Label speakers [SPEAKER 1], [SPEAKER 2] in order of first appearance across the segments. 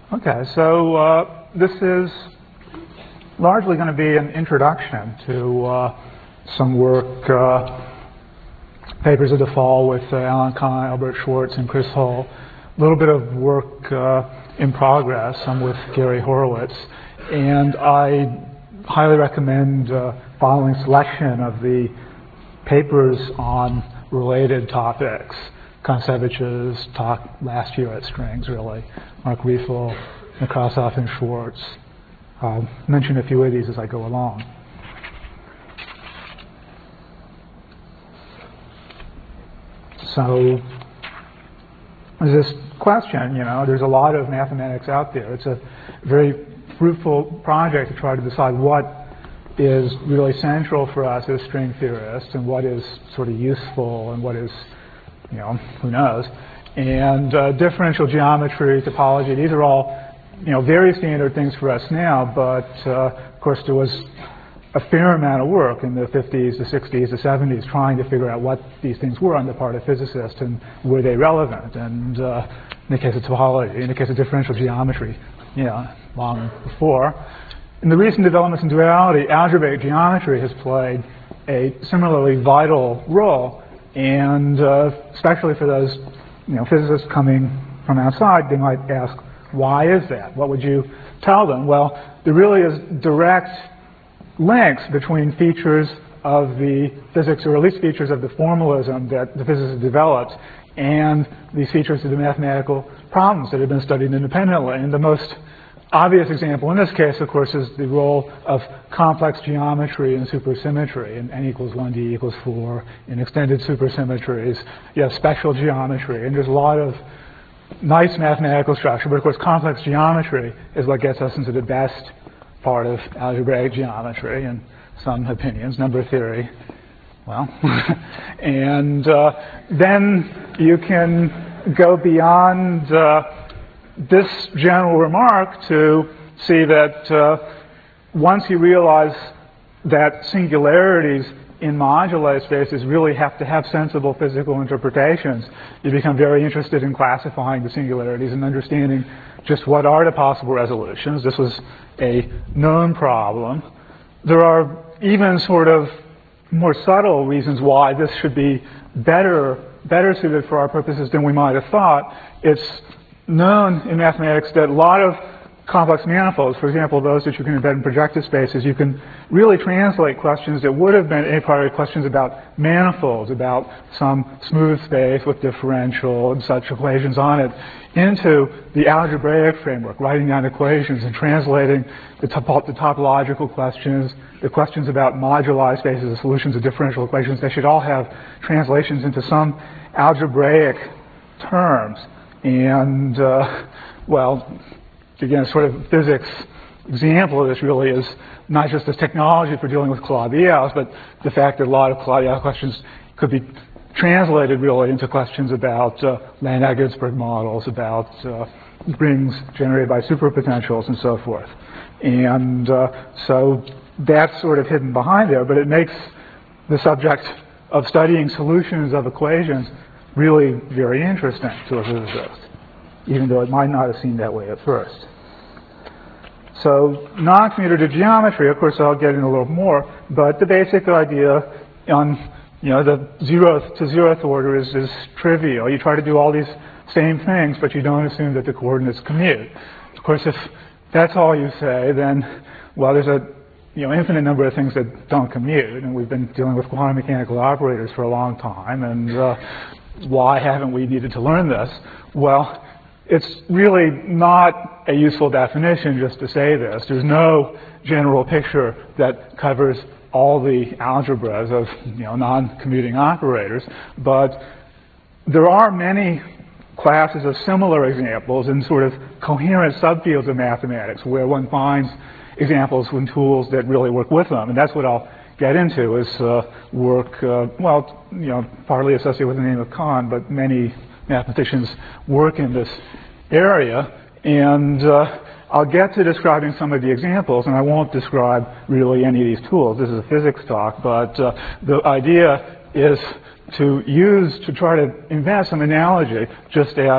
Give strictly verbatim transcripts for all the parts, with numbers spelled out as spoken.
[SPEAKER 1] Okay, so uh, this is largely going to be an introduction to uh, some work, uh, papers of the fall with uh, Alan Kahn, Albert Schwartz, and Chris Hull. A little bit of work uh, in progress, some with Gary Horowitz. And I highly recommend uh, following selection of the papers on related topics. Koncevich's talk last year at Strings, really. Mark Riefel, Nekrasov, and Schwartz. I'll mention a few of these as I go along. So, there's this question, you know, there's a lot of mathematics out there. It's a very fruitful project to try to decide what is really central for us as string theorists and what is sort of useful and what is, you know, who knows. And uh, differential geometry, topology, these are all, you know, very standard things for us now, but uh, of course there was a fair amount of work in the fifties, the sixties, the seventies trying to figure out what these things were on the part of physicists and were they relevant. And uh, in the case of topology, in the case of differential geometry, you know, long before. In the recent developments in duality, algebraic geometry has played a similarly vital role. And uh, especially for those, you know, physicists coming from outside, they might ask, why is that? What would you tell them? Well, there really is direct links between features of the physics, or at least features of the formalism that the physicists developed, and these features of the mathematical problems that have been studied independently. And the most obvious example in this case, of course, is the role of complex geometry in supersymmetry, in n equals one, d equals four, in extended supersymmetries. You have special geometry, and there's a lot of nice mathematical structure, but of course complex geometry is what gets us into the best part of algebraic geometry in some opinions, number theory. Well, and uh, then you can go beyond uh, this general remark to see that uh, once you realize that singularities in moduli spaces really have to have sensible physical interpretations, you become very interested in classifying the singularities and understanding just what are the possible resolutions. This was a known problem. There are even sort of more subtle reasons why this should be better, better suited for our purposes than we might have thought. It's known in mathematics that a lot of complex manifolds, for example, those that you can embed in projective spaces, you can really translate questions that would have been a priori questions about manifolds, about some smooth space with differential and such equations on it, into the algebraic framework, writing down equations and translating the, top the topological questions, the questions about moduli spaces, the solutions of differential equations. They should all have translations into some algebraic terms. And, uh, well, again, sort of physics example of this really is not just this technology for dealing with Calabi-Yau, but the fact that a lot of Calabi-Yau questions could be translated really into questions about uh, Landau-Ginzburg models, about uh, rings generated by superpotentials and so forth. And uh, so that's sort of hidden behind there, but it makes the subject of studying solutions of equations really very interesting to a physicist, even though it might not have seemed that way at first. So non-commutative geometry, of course, I'll get in a little more, but the basic idea on, you know, the zeroth to zeroth order is, is trivial. You try to do all these same things, but you don't assume that the coordinates commute. Of course, if that's all you say, then, well, there's a you know, infinite number of things that don't commute, and we've been dealing with quantum mechanical operators for a long time, and uh, why haven't we needed to learn this? Well, it's really not a useful definition just to say this. There's no general picture that covers all the algebras of, you know, non-commuting operators, but there are many classes of similar examples in sort of coherent subfields of mathematics where one finds examples and tools that really work with them, and that's what I'll get into is uh, work, uh, well, you know, partly associated with the name of Kahn, but many mathematicians work in this area. And uh, I'll get to describing some of the examples, and I won't describe really any of these tools. This is a physics talk, but uh, the idea is to use, to try to invent some analogy, just as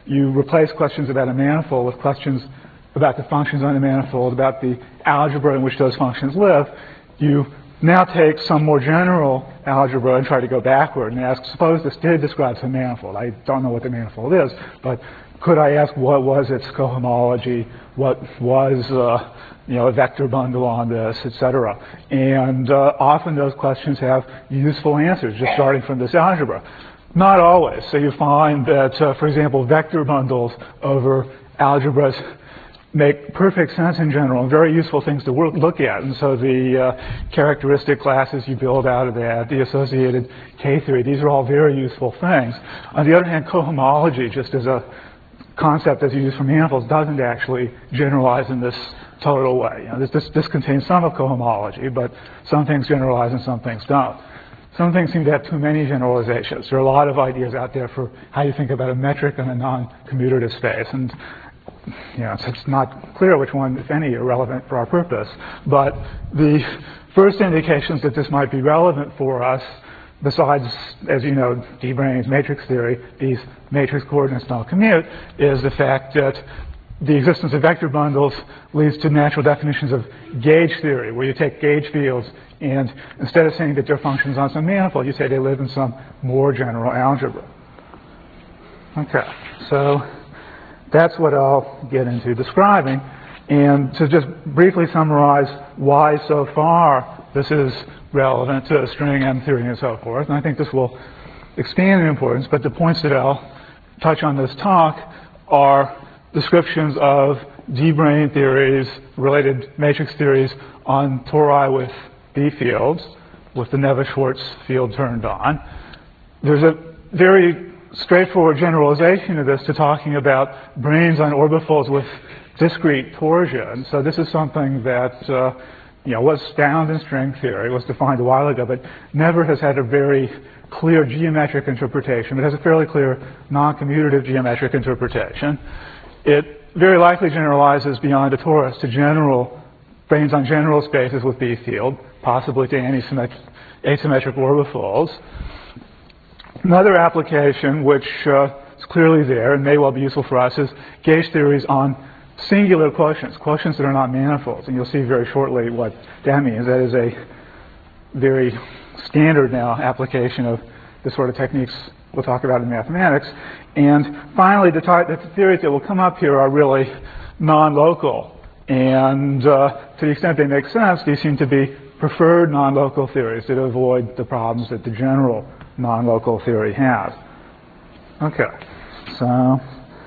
[SPEAKER 1] you replace questions about a manifold with questions about the functions on the manifold, about the algebra in which those functions live. You now take some more general algebra and try to go backward and ask, suppose this did describe some manifold. I don't know what the manifold is, but could I ask what was its cohomology, what was uh, you know, a vector bundle on this, et cetera. And uh, often those questions have useful answers just starting from this algebra. Not always. So you find that, uh, for example, vector bundles over algebras make perfect sense in general and very useful things to work, look at. And so the uh, characteristic classes you build out of that, the associated K-theory, these are all very useful things. On the other hand, cohomology, just as a concept as you use for manifolds, doesn't actually generalize in this total way. You know, this, this, this contains some of cohomology, but some things generalize and some things don't. Some things seem to have too many generalizations. There are a lot of ideas out there for how you think about a metric in a non-commutative space. And you know, it's, it's not clear which one, if any, are relevant for our purpose. But the first indications that this might be relevant for us, besides, as you know, D-Brain's matrix theory, these matrix coordinates don't commute, is the fact that the existence of vector bundles leads to natural definitions of gauge theory, where you take gauge fields and instead of saying that they're functions on some manifold, you say they live in some more general algebra. Okay, so that's what I'll get into describing. And to just briefly summarize why so far this is relevant to string M theory and so forth, and I think this will expand in importance, but the points that I'll touch on this talk are descriptions of D-Brain theories, related matrix theories on tori with B fields, with the Nevis-Schwarz field turned on. There's a very straightforward generalization of this to talking about branes on orbifolds with discrete torsion. So this is something that uh, you know, was found in string theory, was defined a while ago, but never has had a very clear geometric interpretation. It has a fairly clear non-commutative geometric interpretation. It very likely generalizes beyond a torus to general branes on general spaces with B field, possibly to asymmetric, asymmetric orbifolds. Another application, which uh, is clearly there and may well be useful for us, is gauge theories on singular quotients, quotients that are not manifolds. And you'll see very shortly what that means. That is a very standard now application of the sort of techniques we'll talk about in mathematics. And finally, the, type, the theories that will come up here are really non-local. And uh, to the extent they make sense, these seem to be preferred non-local theories that avoid the problems that the general non-local theory has. Okay, so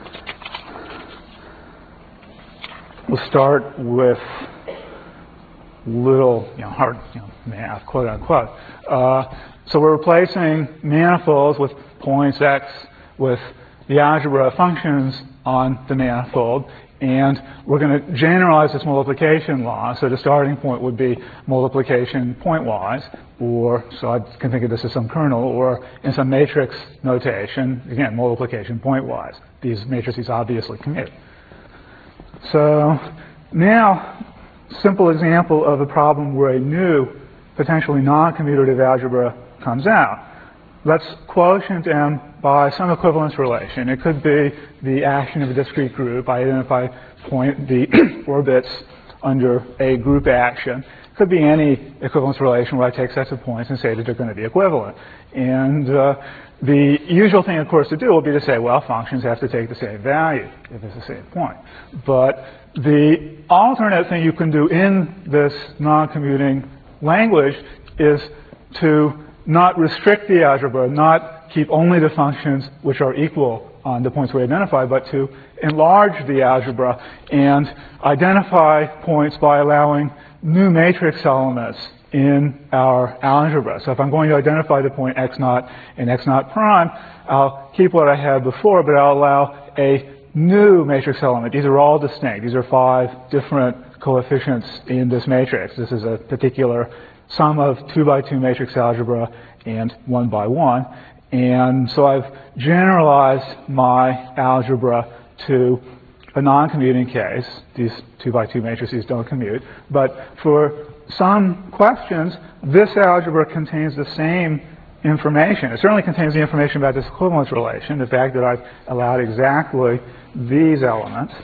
[SPEAKER 1] we'll start with little, you know, hard you know, math, quote unquote. Uh, so we're replacing manifolds with points x with the algebra of functions on the manifold, and we're going to generalize this multiplication law. So the starting point would be multiplication pointwise, or so I can think of this as some kernel, or in some matrix notation, again, multiplication pointwise. These matrices obviously commute. So now, simple example of a problem where a new, potentially non-commutative algebra comes out. Let's quotient M by some equivalence relation. It could be the action of a discrete group. I identify point the orbits under a group action. It could be any equivalence relation where I take sets of points and say that they're going to be equivalent. And uh, the usual thing, of course, to do will be to say, well, functions have to take the same value if it's the same point. But the alternate thing you can do in this non-commuting language is to not restrict the algebra, not keep only the functions which are equal on the points we identify, but to enlarge the algebra and identify points by allowing new matrix elements in our algebra. So if I'm going to identify the point x naught and x naught prime, I'll keep what I had before, but I'll allow a new matrix element. These are all distinct. These are five different coefficients in this matrix. This is a particular sum of two by two matrix algebra and one by one. And so I've generalized my algebra to a non-commuting case. These two by two matrices don't commute. But for some questions, this algebra contains the same information. It certainly contains the information about this equivalence relation, the fact that I've allowed exactly these elements.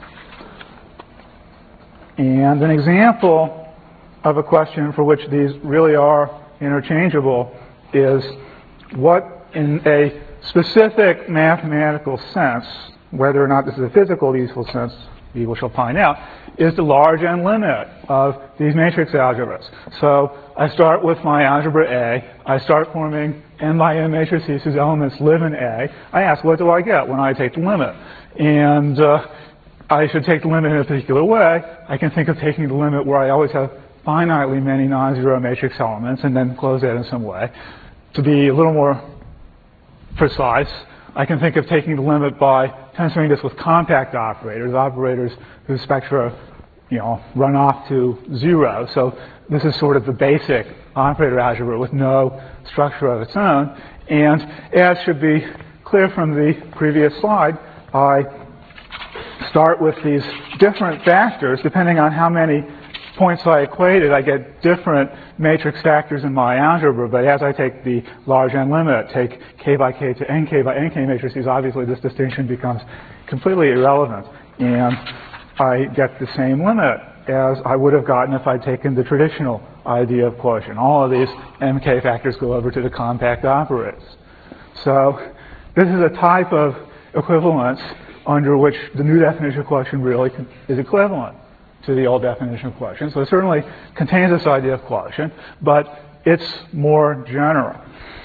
[SPEAKER 1] And an example of a question for which these really are interchangeable is what, in a specific mathematical sense, whether or not this is a physical useful sense, we shall find out, is the large N limit of these matrix algebras. So I start with my algebra A. I start forming n by n matrices whose elements live in A. I ask, what do I get when I take the limit? And uh, I should take the limit in a particular way. I can think of taking the limit where I always have finitely many non-zero matrix elements and then close that in some way. To be a little more precise, I can think of taking the limit by tensoring this with compact operators, operators whose spectra, you know, run off to zero. So this is sort of the basic operator algebra with no structure of its own. And as should be clear from the previous slide, I start with these different factors. Depending on how many points I equated, I get different matrix factors in my algebra. But as I take the large N limit, take k by k to nk by nk matrices, obviously this distinction becomes completely irrelevant. And I get the same limit as I would have gotten if I'd taken the traditional idea of quotient. All of these M K factors go over to the compact operators. So this is a type of equivalence under which the new definition of quotient really is equivalent to the old definition of quotient. So it certainly contains this idea of quotient, but it's more general.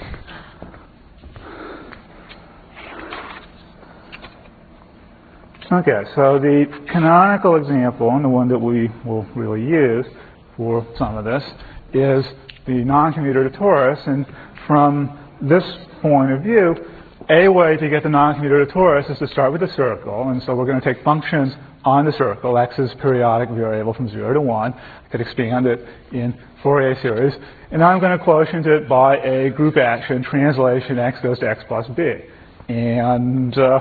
[SPEAKER 1] Okay, so the canonical example, and the one that we will really use for some of this, is the non-commutator torus. And from this point of view, a way to get the non-commutator torus is to start with a circle. And so we're going to take functions on the circle. X is periodic variable from zero to one. I could expand it in Fourier series. And I'm going to quotient it by a group action translation x goes to x plus b. And uh,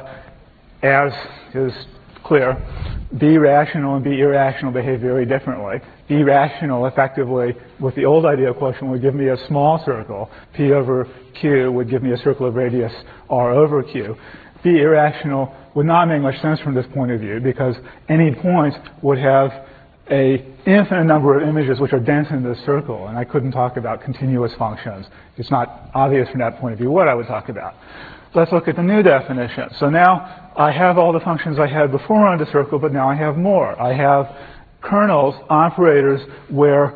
[SPEAKER 1] as is clear, B rational and B irrational behave very differently. B rational, effectively, with the old idea of quotient, would give me a small circle. P over Q would give me a circle of radius R over Q. B irrational would not make much sense from this point of view because any point would have a infinite number of images which are dense in this circle, and I couldn't talk about continuous functions. It's not obvious from that point of view what I would talk about. Let's look at the new definition. So now I have all the functions I had before on the circle, but now I have more. I have kernels, operators, where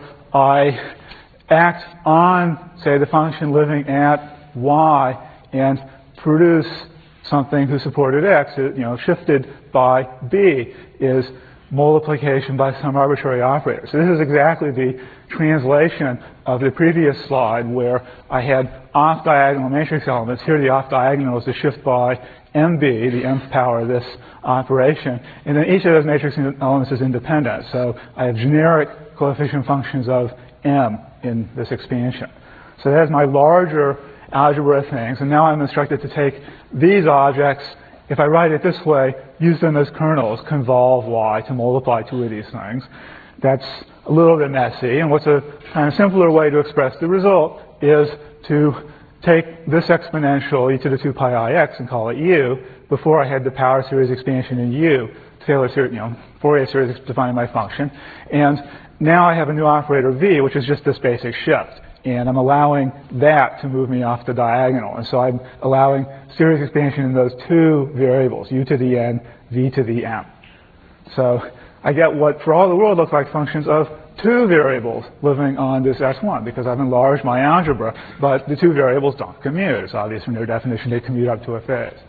[SPEAKER 1] I act on, say, the function living at y and produce something who supported x, you know, shifted by b is multiplication by some arbitrary operator. So this is exactly the translation of the previous slide where I had off-diagonal matrix elements. Here the off-diagonal is the shift by mb, the nth power of this operation. And then each of those matrix elements is independent. So I have generic coefficient functions of m in this expansion. So that's my larger algebra of things. And now I'm instructed to take these objects. If I write it this way, use them as kernels, convolve y to multiply two of these things. That's a little bit messy. And what's a kind of simpler way to express the result is to take this exponential e to the two pi I x and call it u. Before I had the power series expansion in u, Taylor series, you know, Fourier series defining my function. And now I have a new operator v, which is just this basic shift. And I'm allowing that to move me off the diagonal. And so I'm allowing series expansion in those two variables, u to the n, v to the m. So I get what, for all the world, looks like functions of two variables living on this S one, because I've enlarged my algebra. But the two variables don't commute. It's obvious from their definition they commute up to a phase.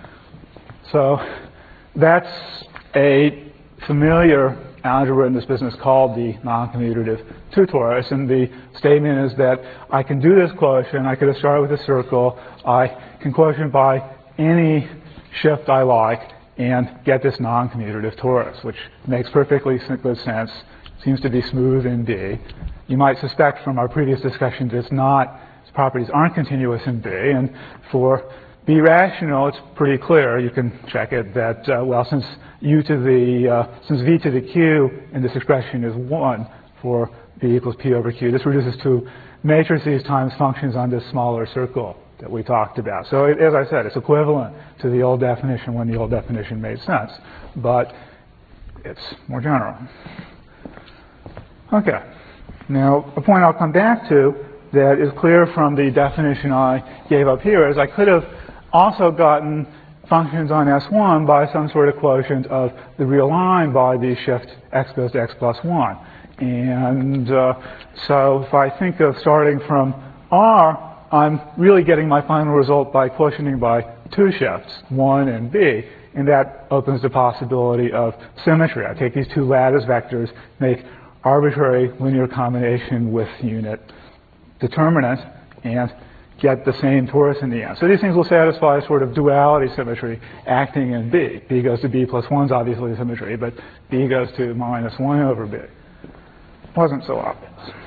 [SPEAKER 1] So that's a familiar algebra in this business called the non-commutative two-torus. And the statement is that I can do this quotient. I could have started with a circle. I can quotient by any shift I like and get this non-commutative torus, which makes perfectly good sense. Seems to be smooth in B. You might suspect from our previous discussion that it's not, its properties aren't continuous in B. And for B rational, it's pretty clear. You can check it that, uh, well, since u to the, uh, since v to the q in this expression is one for b equals p over q, this reduces to matrices times functions on this smaller circle that we talked about. So it, as I said, it's equivalent to the old definition when the old definition made sense, but it's more general. Okay. Now, a point I'll come back to that is clear from the definition I gave up here is I could have also gotten functions on S one by some sort of quotient of the real line by the shift x goes to x plus one. And uh, so if I think of starting from R, I'm really getting my final result by quotienting by two shifts, one and b, and that opens the possibility of symmetry. I take these two lattice vectors, make arbitrary linear combination with unit determinant, and get the same torus in the end. So these things will satisfy a sort of duality symmetry acting in B. B goes to B plus one is obviously a symmetry, but B goes to minus one over B. Wasn't so obvious.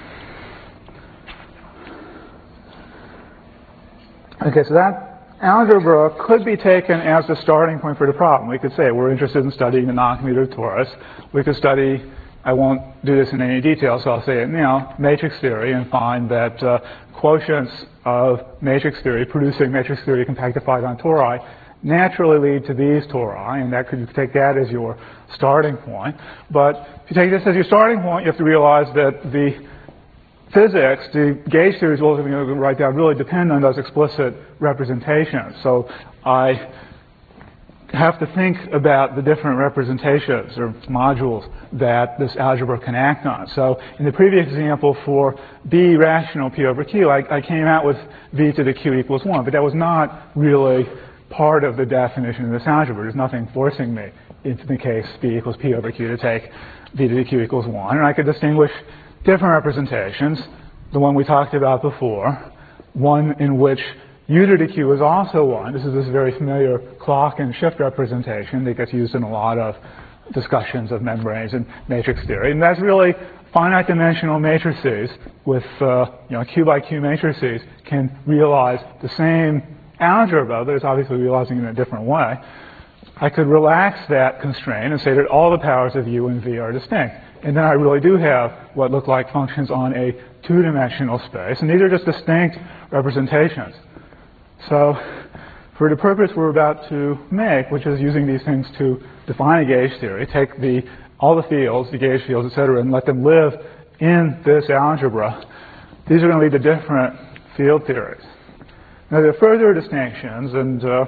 [SPEAKER 1] Okay, so that algebra could be taken as the starting point for the problem. We could say we're interested in studying the non-commutative torus. We could study, I won't do this in any detail, so I'll say it now, matrix theory, and find that uh, quotients of matrix theory producing matrix theory compactified on tori naturally lead to these tori, and that could you could take that as your starting point. But if you take this as your starting point, you have to realize that the physics, the gauge theories we're going to write down really depend on those explicit representations. So I have to think about the different representations or modules that this algebra can act on. So in the previous example for B rational P over Q, I, I came out with V to the Q equals one, but that was not really part of the definition of this algebra. There's nothing forcing me, in the case B equals P over Q, to take V to the Q equals one. And I could distinguish different representations, the one we talked about before, one in which U to the Q is also one. This is this very familiar clock and shift representation that gets used in a lot of discussions of membranes and matrix theory. And that's really finite dimensional matrices with uh, you know, Q by Q matrices can realize the same algebra, but it's obviously realizing it in a different way. I could relax that constraint and say that all the powers of U and V are distinct. And then I really do have what look like functions on a two-dimensional space. And these are just distinct representations. So for the purpose we're about to make, which is using these things to define a gauge theory, take the, all the fields, the gauge fields, et cetera, and let them live in this algebra, these are going to lead to different field theories. Now, there are further distinctions, and uh,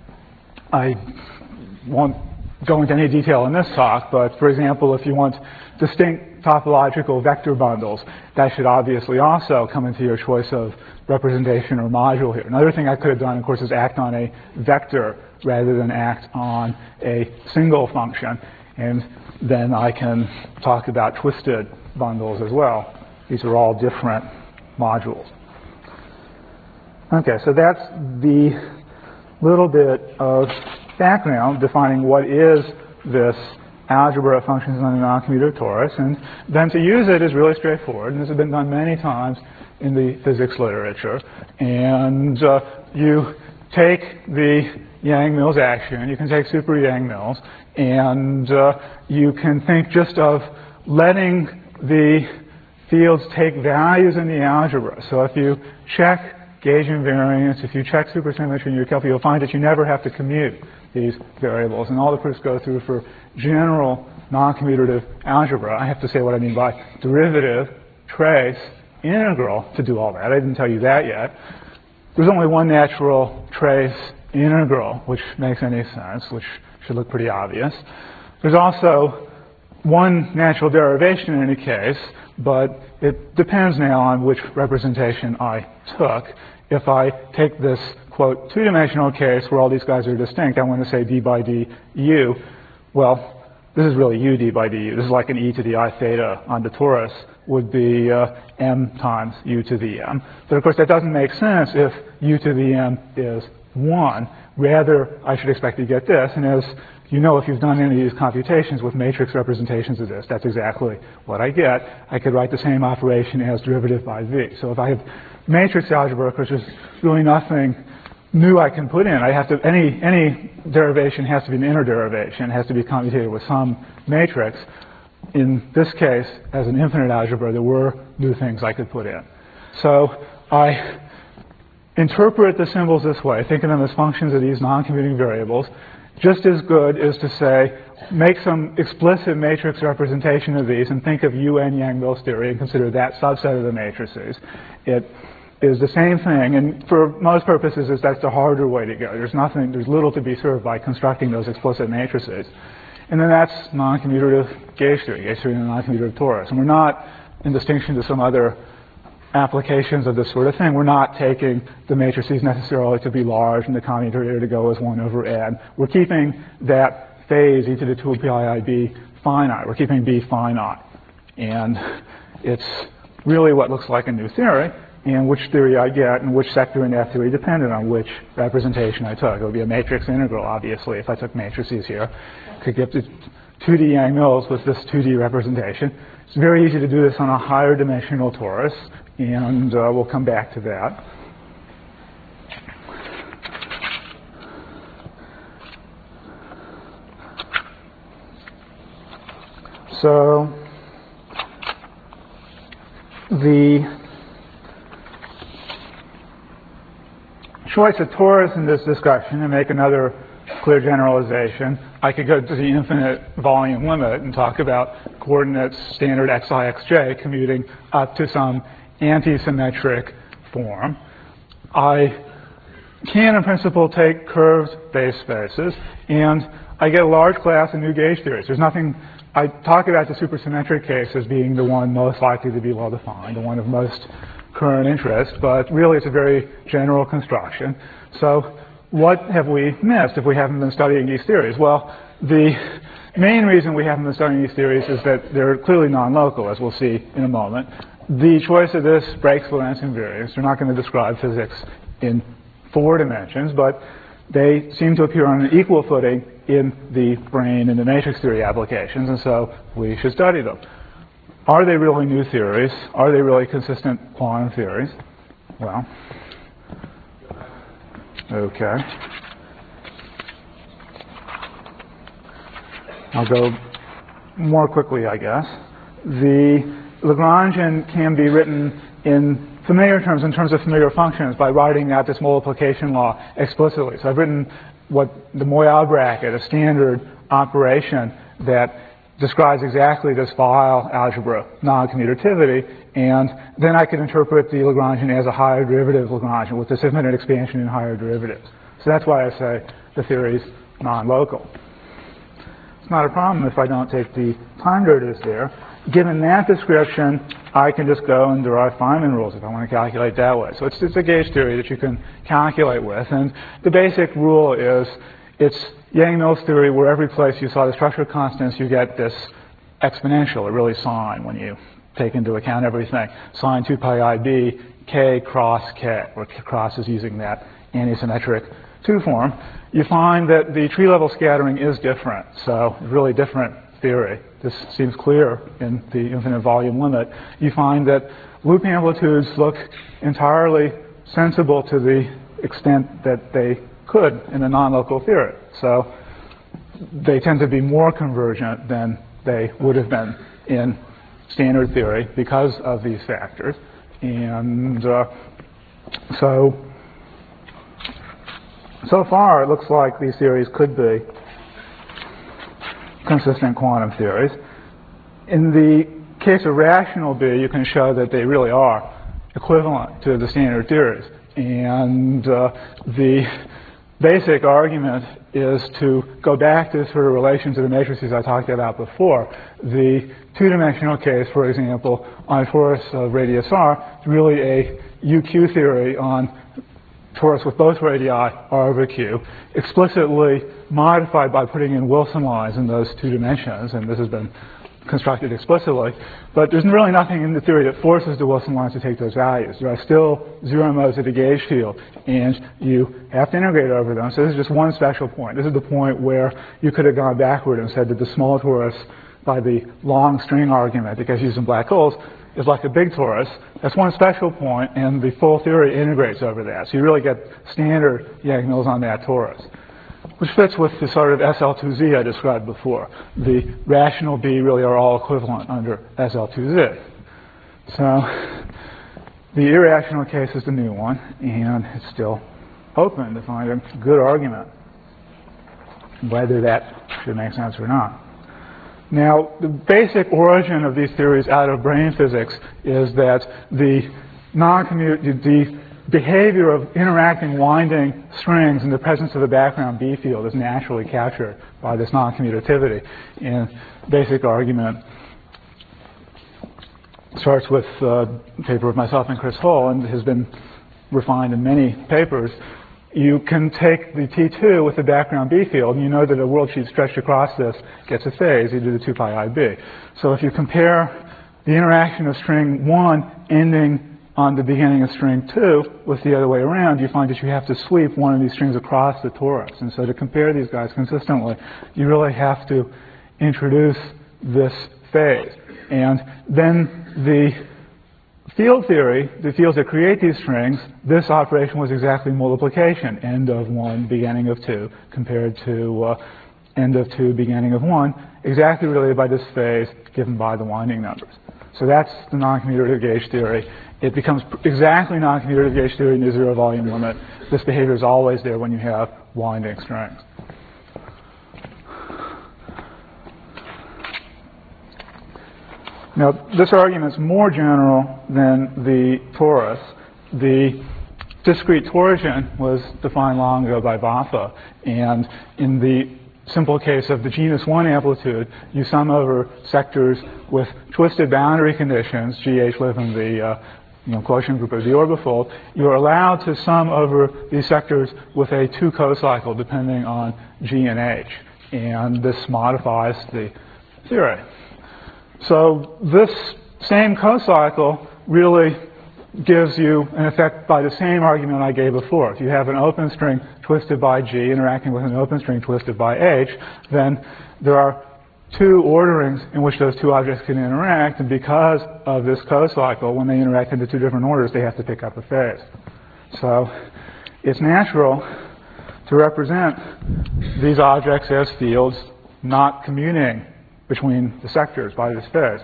[SPEAKER 1] I won't go into any detail in this talk, but for example, if you want distinct topological vector bundles, that should obviously also come into your choice of representation or module here. Another thing I could have done, of course, is act on a vector rather than act on a single function. And then I can talk about twisted bundles as well. These are all different modules. Okay, so that's the little bit of background defining what is this algebra of functions on a non-commutative torus. And then to use it is really straightforward. And this has been done many times in the physics literature. And uh, you take the Yang-Mills action, you can take super Yang-Mills, and uh, you can think just of letting the fields take values in the algebra. So if you check gauge invariance, if you check supersymmetry in your calculus, you'll find that you never have to commute these variables. And all the proofs go through for general non-commutative algebra. I have to say what I mean by derivative, trace, integral to do all that. I didn't tell you that yet. There's only one natural trace integral which makes any sense, which should look pretty obvious. There's also one natural derivation in any case, but it depends now on which representation I took. If I take this, quote, two-dimensional case where all these guys are distinct, I want to say d by d u. Well, this is really u d by du. This is like an e to the I theta on the torus would be uh, m times u to the m. But of course, that doesn't make sense if u to the m is one. Rather, I should expect to get this. And as you know, if you've done any of these computations with matrix representations of this, that's exactly what I get. I could write the same operation as derivative by v. So if I have matrix algebra, of course, there's really nothing new I can put in. I have to, any, any derivation has to be an inner derivation. It has to be commutated with some matrix. In this case, as an infinite algebra, there were new things I could put in. So I interpret the symbols this way, think of them as functions of these non-commuting variables, just as good is to say, make some explicit matrix representation of these and think of U N Yang-Mills theory and consider that subset of the matrices. It is the same thing, and for most purposes, is that's the harder way to go. There's nothing, there's little to be served by constructing those explicit matrices. And then that's non-commutative gauge theory, gauge theory in a non-commutative torus. And we're not, in distinction to some other applications of this sort of thing, we're not taking the matrices necessarily to be large and the commutator to go as one over n. We're keeping that phase e to the two pi I b finite. We're keeping b finite. And it's really what looks like a new theory, and which theory I get and which sector in that theory depended on which representation I took. It would be a matrix integral, obviously, if I took matrices here. Could get to two D Yang-Mills with this two D representation. It's very easy to do this on a higher dimensional torus, and uh, we'll come back to that. So the choice of torus in this discussion, and make another clear generalization, I could go to the infinite volume limit and talk about coordinates standard xi, xj commuting up to some anti-symmetric form. I can, in principle, take curved base spaces, and I get a large class of new gauge theories. There's nothing, I talk about the supersymmetric case as being the one most likely to be well-defined, the one of most current interest, but really it's a very general construction. So what have we missed if we haven't been studying these theories? Well, the main reason we haven't been studying these theories is that they're clearly non-local, as we'll see in a moment. The choice of this breaks Lorentz invariance. They're not going to describe physics in four dimensions, but they seem to appear on an equal footing in the brane and the matrix theory applications, and so we should study them. Are they really new theories? Are they really consistent quantum theories? Well, okay. I'll go more quickly, I guess. The Lagrangian can be written in familiar terms, in terms of familiar functions, by writing out this multiplication law explicitly. So I've written what the Moyal bracket, a standard operation that describes exactly this Weyl algebra non-commutativity, and then I can interpret the Lagrangian as a higher derivative Lagrangian with this infinite expansion in higher derivatives. So that's why I say the theory is non-local. It's not a problem if I don't take the time derivatives there. Given that description, I can just go and derive Feynman rules if I want to calculate that way. So it's, it's a gauge theory that you can calculate with. And the basic rule is it's Yang-Mills theory where every place you saw the structure constants, you get this exponential, or really sine, when you take into account everything. Sine two pi I b, k cross k, where cross is using that antisymmetric two form. You find that the tree level scattering is different. So really different theory. This seems clear in the infinite volume limit. You find that loop amplitudes look entirely sensible to the extent that they could in a non-local theory. So they tend to be more convergent than they would have been in standard theory because of these factors. And uh, so, so far it looks like these theories could be consistent quantum theories. In the case of rational B, you can show that they really are equivalent to the standard theories. And uh, the basic argument is to go back to sort of relation to the matrices I talked about before. The two-dimensional case, for example, on a torus of radius r, is really a U Q theory on torus with both radii r over q, explicitly modified by putting in Wilson lines in those two dimensions, and this has been constructed explicitly. But there's really nothing in the theory that forces the Wilson lines to take those values. There are still zero modes of the gauge field, and you have to integrate over them. So this is just one special point. This is the point where you could have gone backward and said that the small torus, by the long string argument that gets used in black holes, is like a big torus. That's one special point, and the full theory integrates over that. So you really get standard Yang-Mills on that torus, which fits with the sort of S L two Z I described before. The rational B really are all equivalent under S L two Z. So The irrational case is the new one, and it's still open to find a good argument whether that should make sense or not. Now, the basic origin of these theories out of brain physics is that the non-commute, the behavior of interacting winding strings in the presence of a background B field is naturally captured by this non-commutativity. And basic argument starts with a paper of myself and Chris Hull, and has been refined in many papers. You can take the T two with the background B field, and you know that a world sheet stretched across this gets a phase, you do the two pi I B. So if you compare the interaction of string one ending on the beginning of string two with the other way around, you find that you have to sweep one of these strings across the torus. And so to compare these guys consistently, you really have to introduce this phase. And then the field theory, the fields that create these strings, this operation was exactly multiplication, end of one, beginning of two, compared to uh, end of two, beginning of one, exactly related by this phase given by the winding numbers. So that's the non-commutative gauge theory. It becomes exactly non-commutative gauge theory in the zero volume limit. This behavior is always there when you have winding strings. Now, this argument is more general than the torus. The discrete torsion was defined long ago by Vafa, and in the simple case of the genus one amplitude, you sum over sectors with twisted boundary conditions, G, H live in the uh, you know, quotient group of the orbifold. You're allowed to sum over these sectors with a two co-cycle depending on G and H, and this modifies the theory. So this same co-cycle really gives you an effect by the same argument I gave before. If you have an open string twisted by G interacting with an open string twisted by H, then there are two orderings in which those two objects can interact, and because of this co-cycle, when they interact into two different orders, they have to pick up a phase. So it's natural to represent these objects as fields not commuting between the sectors by this phase.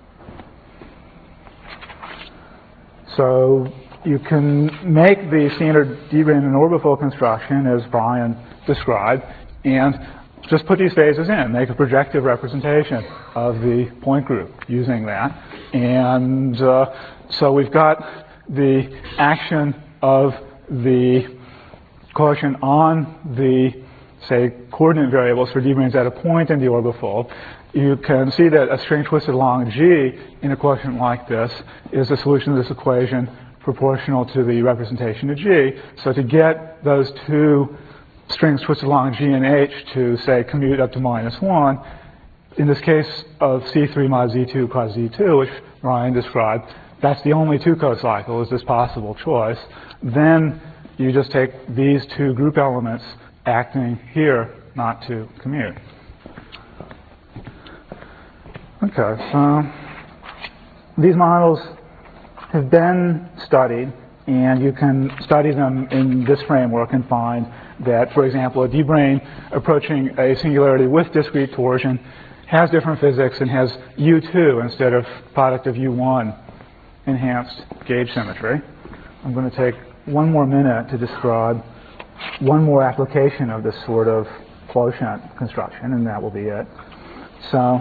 [SPEAKER 1] So you can make the standard D-brane and orbifold construction as Brian described, and just put these phases in, make a projective representation of the point group using that. And uh, so we've got the action of the quotient on the, say, coordinate variables for D-branes at a point in the orbifold. You can see that a string twisted along G in a quotient like this is a solution to this equation proportional to the representation of G. So to get those two strings twisted along G and H to, say, commute up to minus one, in this case of C three mod Z two cos Z two, which Ryan described, that's the only two co-cycle is this possible choice. Then you just take these two group elements acting here not to commute. Okay, so these models have been studied, and you can study them in this framework and find that, for example, a D-brane approaching a singularity with discrete torsion has different physics and has U two instead of product of U one enhanced gauge symmetry. I'm going to take one more minute to describe one more application of this sort of quotient construction, and that will be it. So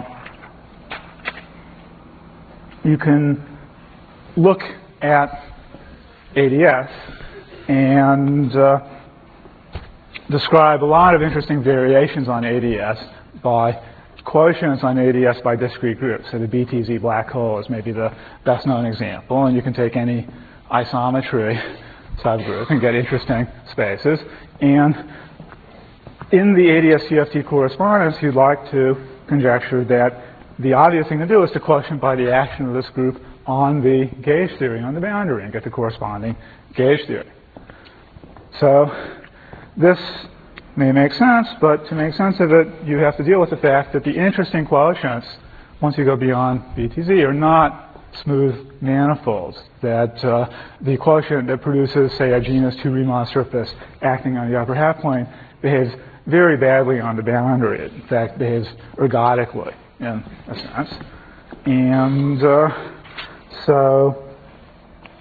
[SPEAKER 1] you can look at A D S and uh, describe a lot of interesting variations on A D S by quotients on A D S by discrete groups. So the B T Z black hole is maybe the best known example, and you can take any isometry subgroup and get interesting spaces. And in the A D S C F T correspondence, you'd like to conjecture that the obvious thing to do is to quotient by the action of this group on the gauge theory, on the boundary, and get the corresponding gauge theory. So this may make sense, but to make sense of it, you have to deal with the fact that the interesting quotients, once you go beyond B T Z, are not smooth manifolds. That uh, the quotient that produces, say, a genus two Riemann surface acting on the upper half plane behaves very badly on the boundary. It, in fact, behaves ergodically, in a sense. And uh, so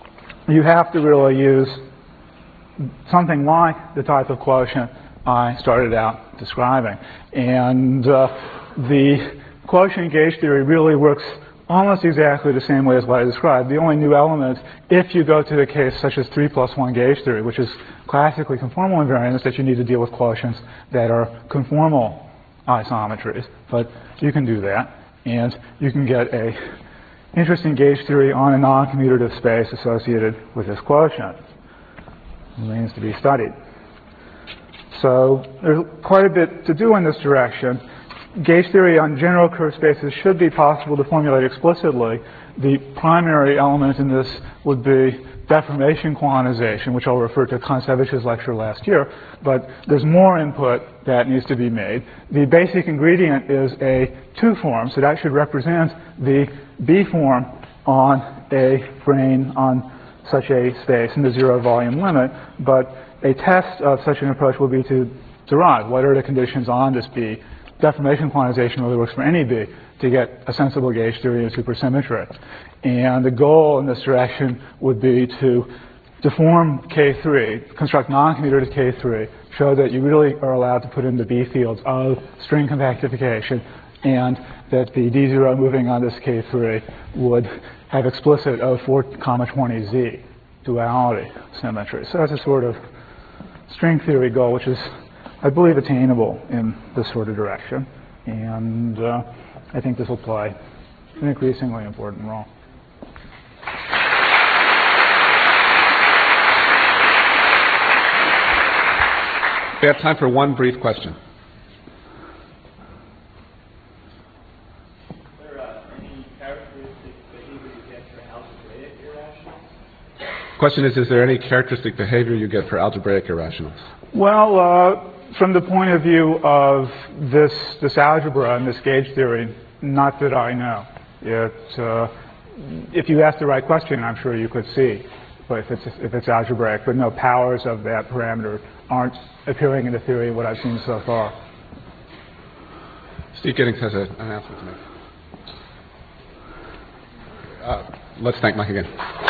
[SPEAKER 1] you have to really use something like the type of quotient I started out describing. And uh, the quotient gauge theory really works almost exactly the same way as what I described. The only new element, if you go to the case such as three plus one gauge theory, which is classically conformal invariant, is that you need to deal with quotients that are conformal isometries. But you can do that, and you can get a interesting gauge theory on a non-commutative space associated with this quotient. It remains to be studied. So there's quite a bit to do in this direction. Gauge theory on general curve spaces should be possible to formulate explicitly. The primary element in this would be deformation quantization, which I'll refer to Koncevich's lecture last year. But there's more input that needs to be made. The basic ingredient is a two form, so that should represent the B form on a brane on such a space in the zero volume limit. But a test of such an approach will be to derive what are the conditions on this B. Deformation quantization really works for any B to get a sensible gauge theory of supersymmetry. And the goal in this direction would be to deform K three, construct non-commutative K three, show that you really are allowed to put in the B fields of string compactification, and that the D zero moving on this K three would have explicit O four comma twenty Z duality symmetry. So that's a sort of string theory goal, which is, I believe, attainable in this sort of direction. And uh, I think this will play an increasingly important role.
[SPEAKER 2] We have time for one brief question.
[SPEAKER 3] Is there uh, any characteristic behavior you get for algebraic irrationals?
[SPEAKER 2] Question is, is there any characteristic behavior you get for algebraic irrationals?
[SPEAKER 1] Well, uh, from the point of view of this, this algebra and this gauge theory, not that I know. It, uh, if you ask the right question, I'm sure you could see but if, it's, if it's algebraic, but no powers of that parameter aren't appearing in the theory of what I've seen so far.
[SPEAKER 2] Steve Giddings has a, an announcement to make. Uh, let's thank Mike again.